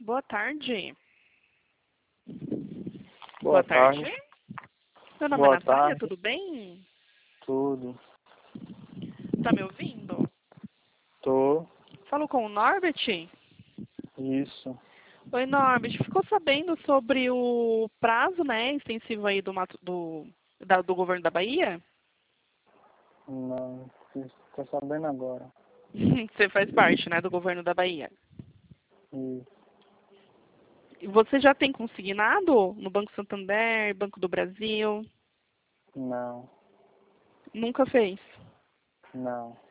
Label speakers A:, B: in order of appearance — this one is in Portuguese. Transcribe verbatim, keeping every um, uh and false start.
A: Boa tarde.
B: Boa, Boa tarde.
A: tarde. Meu nome
B: Boa
A: é Natália,
B: tarde.
A: tudo bem?
B: Tudo.
A: Tá me ouvindo?
B: Tô.
A: Falo com o Norbert?
B: Isso.
A: Oi, Norbert. Ficou sabendo sobre o prazo, né, extensivo aí do, mato, do, da, do governo da Bahia?
B: Não, tô sabendo agora.
A: Você faz parte, né, do governo da Bahia.
B: Isso.
A: E você já tem consignado no Banco Santander, Banco do Brasil?
B: Não.
A: Nunca fez?
B: Não.